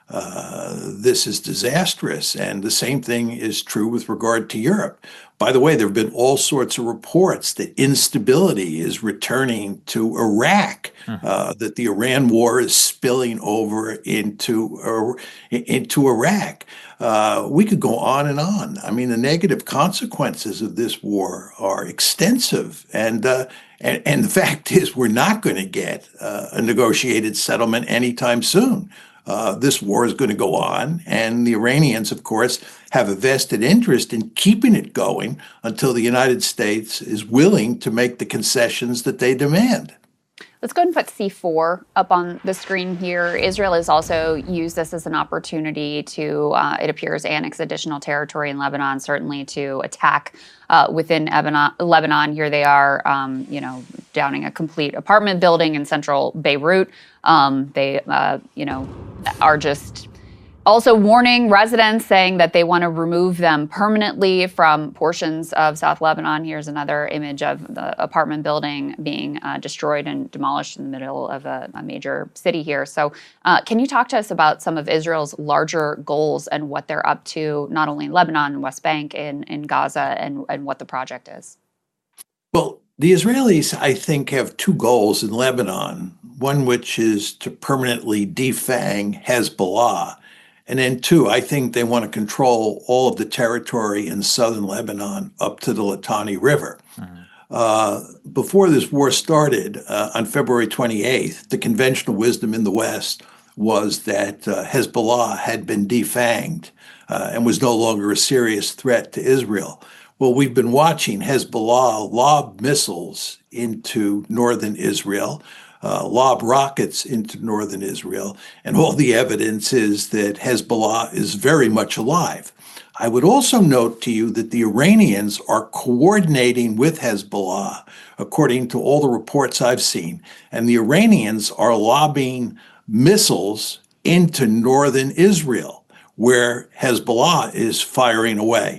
uh, this is disastrous. And the same thing is true with regard to Europe. By the way, there have been all sorts of reports that instability is returning to Iraq, uh, that the Iran war is spilling over into, uh, into Iraq. Uh, we could go on and on. I mean, the negative consequences of this war are extensive. And, uh, and, and the fact is, we're not going to get uh, a negotiated settlement anytime soon. Uh, this war is going to go on, and the Iranians, of course, have a vested interest in keeping it going until the United States is willing to make the concessions that they demand. Let's go ahead and put C four up on the screen here. Israel has also used this as an opportunity to, uh, it appears, annex additional territory in Lebanon, certainly to attack uh, within Lebanon. Here they are, um, you know, downing a complete apartment building in central Beirut. Um, they, uh, you know, are just also warning residents, saying that they want to remove them permanently from portions of South Lebanon. Here's another image of the apartment building being uh, destroyed and demolished in the middle of a, a major city here. So uh, can you talk to us about some of Israel's larger goals and what they're up to, not only in Lebanon and West Bank, in, in Gaza, and, and what the project is? Well, the Israelis, I think, have two goals in Lebanon, one which is to permanently defang Hezbollah. And then, two, I think they want to control all of the territory in southern Lebanon up to the Litani River. Mm-hmm. Uh, before this war started, uh, on February twenty-eighth, the conventional wisdom in the West was that uh, Hezbollah had been defanged uh, and was no longer a serious threat to Israel. Well, we've been watching Hezbollah lob missiles into northern Israel, Uh, lob rockets into northern Israel, and all the evidence is that Hezbollah is very much alive. I would also note to you that the Iranians are coordinating with Hezbollah, according to all the reports I've seen, and the Iranians are lobbing missiles into northern Israel, where Hezbollah is firing away.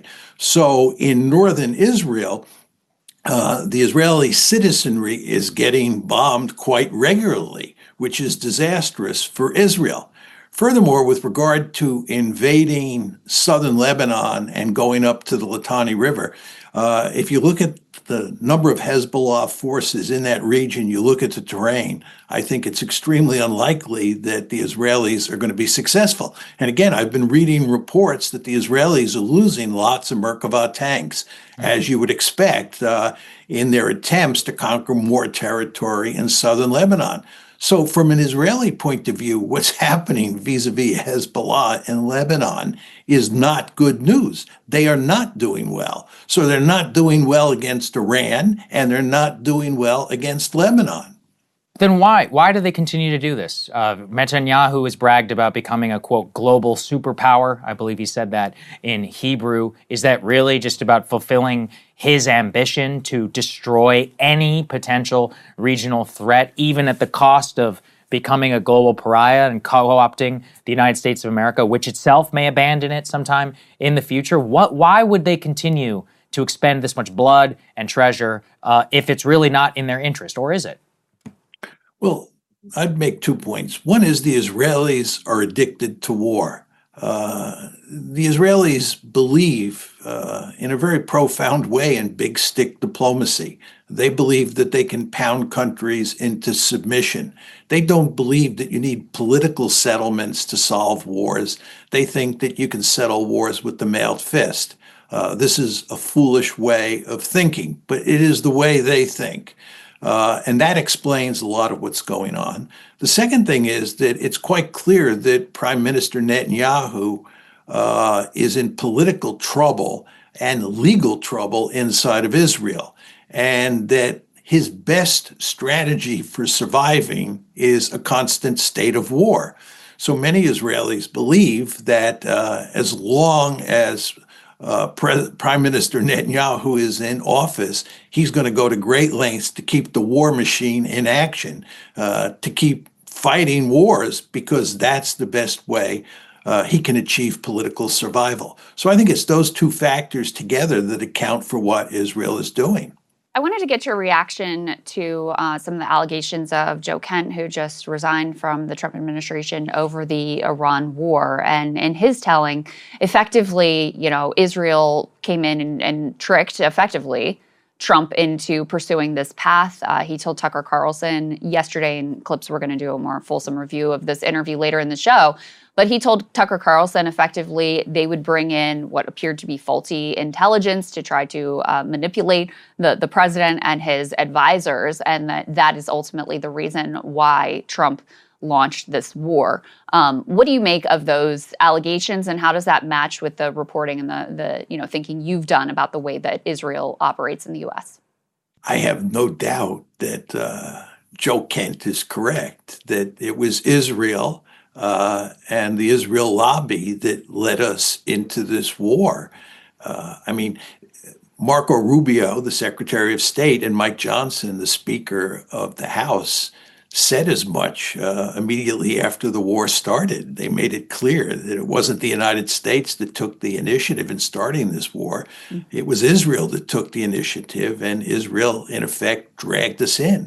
So in northern Israel, Uh, the Israeli citizenry is getting bombed quite regularly, which is disastrous for Israel. Furthermore, with regard to invading southern Lebanon and going up to the Litani River, uh, if you look at the number of Hezbollah forces in that region, you look at the terrain, I think it's extremely unlikely that the Israelis are going to be successful. And again, I've been reading reports that the Israelis are losing lots of Merkava tanks, as you would expect, uh, in their attempts to conquer more territory in southern Lebanon. So from an Israeli point of view, what's happening vis-a-vis Hezbollah in Lebanon is not good news. They are not doing well. So they're not doing well against Iran, and they're not doing well against Lebanon. Then why? Why do they continue to do this? Uh, Netanyahu has bragged about becoming a, quote, global superpower. I believe he said that in Hebrew. Is that really just about fulfilling his ambition to destroy any potential regional threat, even at the cost of becoming a global pariah and co-opting the United States of America, which itself may abandon it sometime in the future? What? Why would they continue to expend this much blood and treasure uh, if it's really not in their interest, or is it? Well, I'd make two points. One is the Israelis are addicted to war. Uh, the Israelis believe uh, in a very profound way in big stick diplomacy. They believe that they can pound countries into submission. They don't believe that you need political settlements to solve wars. They think that you can settle wars with the mailed fist. Uh, this is a foolish way of thinking, but it is the way they think. Uh, and that explains a lot of what's going on. The second thing is that it's quite clear that Prime Minister Netanyahu uh, is in political trouble and legal trouble inside of Israel, and that his best strategy for surviving is a constant state of war. So many Israelis believe that uh, as long as Uh, Pre- Prime Minister Netanyahu is in office, he's going to go to great lengths to keep the war machine in action, uh, to keep fighting wars, because that's the best way uh, he can achieve political survival. So I think it's those two factors together that account for what Israel is doing. I wanted to get your reaction to uh, some of the allegations of Joe Kent, who just resigned from the Trump administration over the Iran war. And in his telling, effectively, you know, Israel came in and, and tricked, effectively, Trump into pursuing this path. Uh, he told Tucker Carlson yesterday, in clips, we're going to do a more fulsome review of this interview later in the show, but he told Tucker Carlson effectively they would bring in what appeared to be faulty intelligence to try to uh, manipulate the, the president and his advisors, and that that is ultimately the reason why Trump launched this war. Um, what do you make of those allegations, and how does that match with the reporting and the, the you know thinking you've done about the way that Israel operates in the U S? I have no doubt that uh, Joe Kent is correct, that it was Israel uh, and the Israel lobby that led us into this war. Uh, I mean, Marco Rubio, the Secretary of State, and Mike Johnson, the Speaker of the House, said as much uh, immediately after the war started. They made it clear that it wasn't the United States that took the initiative in starting this war. Mm-hmm. It was Israel that took the initiative, and Israel, in effect, dragged us in.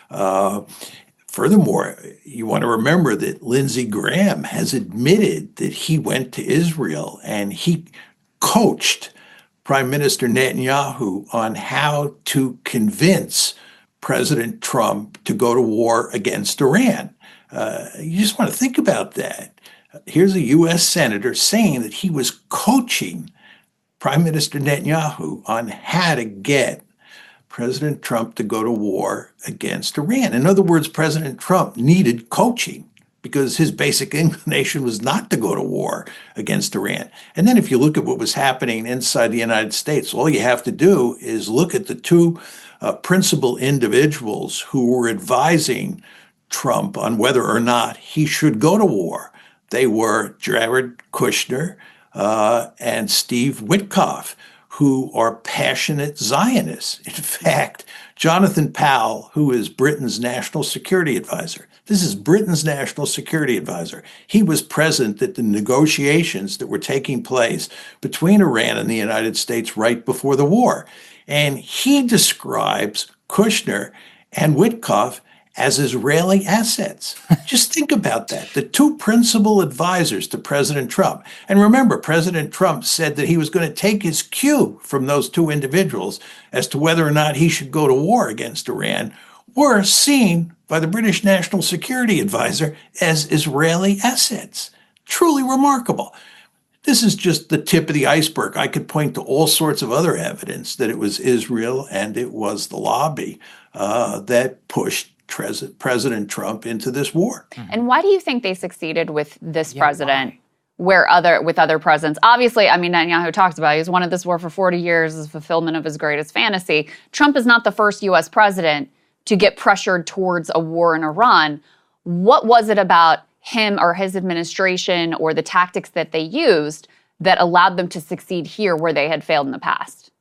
Uh, furthermore, you want to remember that Lindsey Graham has admitted that he went to Israel and he coached Prime Minister Netanyahu on how to convince President Trump to go to war against Iran. Uh, you just want to think about that. Here's a U S senator saying that he was coaching Prime Minister Netanyahu on how to get President Trump to go to war against Iran. In other words, President Trump needed coaching because his basic inclination was not to go to war against Iran. And then if you look at what was happening inside the United States, all you have to do is look at the two Uh, principal individuals who were advising Trump on whether or not he should go to war. They were Jared Kushner uh, and Steve Witkoff, who are passionate Zionists. In fact, Jonathan Powell, who is Britain's national security advisor, this is Britain's national security advisor. He was present at the negotiations that were taking place between Iran and the United States right before the war. And he describes Kushner and Witkoff as Israeli assets. Just think about that. The two principal advisors to President Trump. And remember, President Trump said that he was going to take his cue from those two individuals as to whether or not he should go to war against Iran, were seen by the British National Security Advisor as Israeli assets. Truly remarkable. This is just the tip of the iceberg. I could point to all sorts of other evidence that it was Israel and it was the lobby uh, that pushed Tres- President Trump into this war. And why do you think they succeeded with this Yeah, president, why? where other with other presidents? Obviously, I mean, Netanyahu talks about it. He's wanted this war for forty years as fulfillment of his greatest fantasy. Trump is not the first U S president to get pressured towards a war in Iran. What was it about him or his administration or the tactics that they used that allowed them to succeed here where they had failed in the past?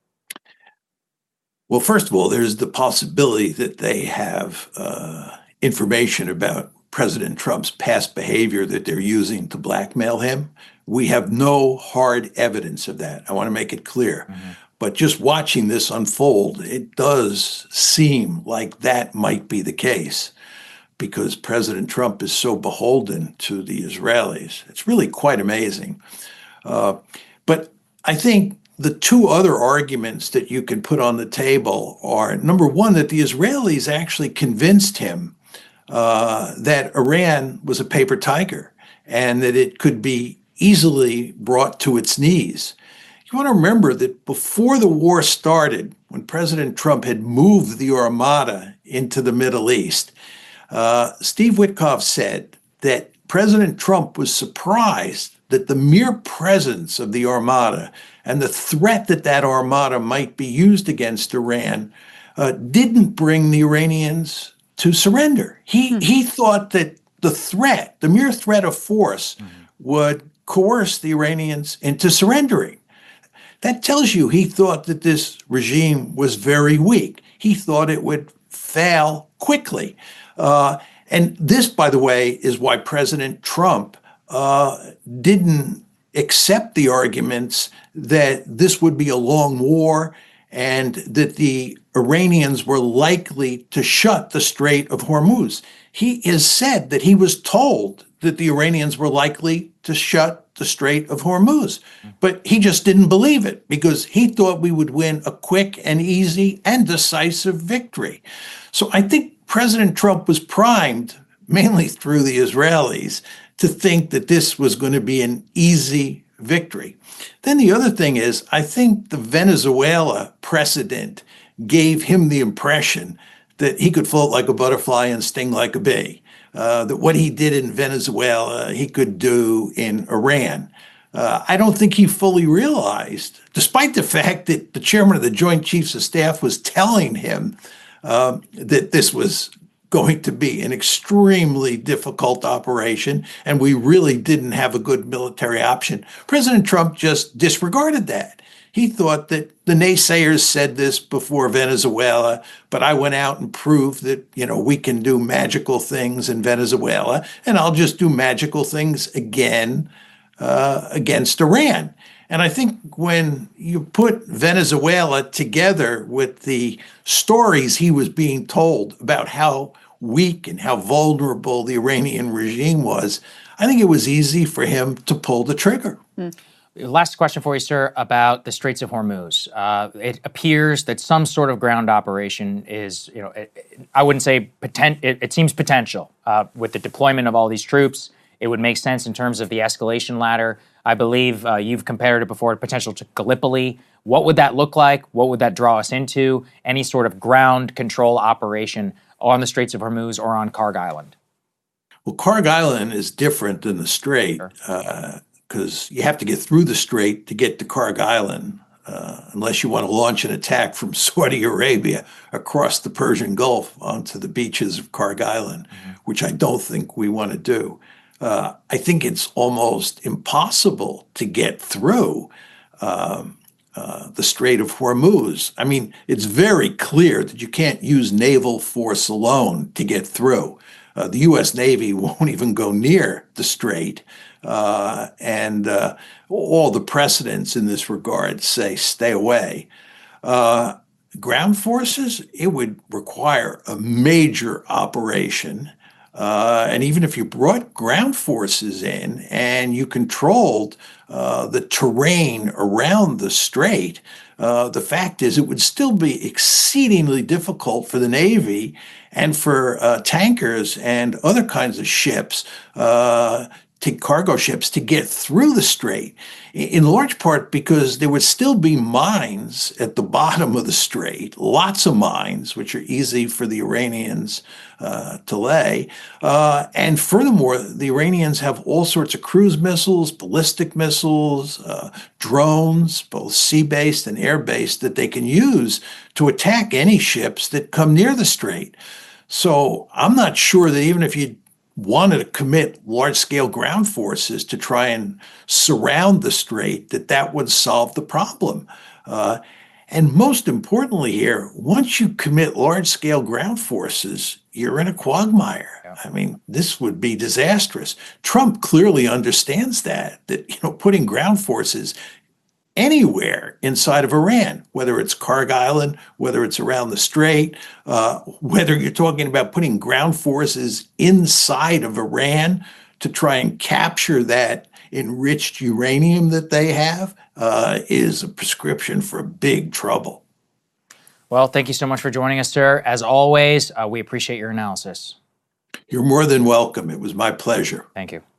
Well, first of all, there's the possibility that they have uh, information about President Trump's past behavior that they're using to blackmail him. We have no hard evidence of that. I want to make it clear. Mm-hmm. But just watching this unfold, it does seem like that might be the case, because President Trump is so beholden to the Israelis. It's really quite amazing. Uh, but I think the two other arguments that you can put on the table are, number one, that the Israelis actually convinced him uh, that Iran was a paper tiger and that it could be easily brought to its knees. You want to remember that before the war started, when President Trump had moved the Armada into the Middle East, Uh, Steve Witkoff said that President Trump was surprised that the mere presence of the Armada and the threat that that Armada might be used against Iran uh, didn't bring the Iranians to surrender. He mm-hmm. he thought that the threat, the mere threat of force, mm-hmm. would coerce the Iranians into surrendering. That tells you he thought that this regime was very weak. He thought it would fail quickly. Uh, and this, by the way, is why President Trump uh, didn't accept the arguments that this would be a long war and that the Iranians were likely to shut the Strait of Hormuz. He has said that he was told that the Iranians were likely to shut the Strait of Hormuz, but he just didn't believe it because he thought we would win a quick and easy and decisive victory. So I think President Trump was primed, mainly through the Israelis, to think that this was going to be an easy victory. Then the other thing is, I think the Venezuela precedent gave him the impression that he could float like a butterfly and sting like a bee. Uh, that what he did in Venezuela, he could do in Iran. Uh, I don't think he fully realized, despite the fact that the chairman of the Joint Chiefs of Staff was telling him um, that this was going to be an extremely difficult operation and we really didn't have a good military option. President Trump just disregarded that. He thought that the naysayers said this before Venezuela, but I went out and proved that, you know, we can do magical things in Venezuela, and I'll just do magical things again uh, against Iran. And I think when you put Venezuela together with the stories he was being told about how weak and how vulnerable the Iranian regime was, I think it was easy for him to pull the trigger. Mm. Last question for you, sir, about the Straits of Hormuz. Uh, it appears that some sort of ground operation is, you know, it, it, I wouldn't say potent, it, it seems potential. Uh, with the deployment of all these troops, it would make sense in terms of the escalation ladder. I believe uh, you've compared it before to potential to Gallipoli. What would that look like? What would that draw us into? Any sort of ground control operation on the Straits of Hormuz or on Karg Island? Well, Karg Island is different than the Strait. Sure. Uh, because you have to get through the strait to get to Karg Island, uh, unless you want to launch an attack from Saudi Arabia across the Persian Gulf onto the beaches of Karg Island, mm-hmm. which I don't think we want to do. Uh, I think it's almost impossible to get through um, uh, the Strait of Hormuz. I mean, it's very clear that you can't use naval force alone to get through. Uh, the U S Navy won't even go near the strait. Uh, and uh, all the precedents in this regard say stay away. Uh, ground forces, it would require a major operation. Uh, and even if you brought ground forces in and you controlled uh, the terrain around the strait, uh, the fact is it would still be exceedingly difficult for the Navy and for uh, tankers and other kinds of ships uh, to cargo ships to get through the strait, in large part because there would still be mines at the bottom of the strait, lots of mines, which are easy for the Iranians uh, to lay. Uh, and furthermore, the Iranians have all sorts of cruise missiles, ballistic missiles, uh, drones, both sea-based and air-based, that they can use to attack any ships that come near the strait. So I'm not sure that even if you wanted to commit large-scale ground forces to try and surround the strait, that that would solve the problem. Uh, and most importantly here, once you commit large-scale ground forces, you're in a quagmire. Yeah. I mean, this would be disastrous. Trump clearly understands that, that, you know, putting ground forces anywhere inside of Iran, whether it's Karg Island, whether it's around the strait, uh, whether you're talking about putting ground forces inside of Iran to try and capture that enriched uranium that they have, uh, is a prescription for big trouble. Well, thank you so much for joining us, sir. As always, uh, we appreciate your analysis. You're more than welcome. It was my pleasure. Thank you.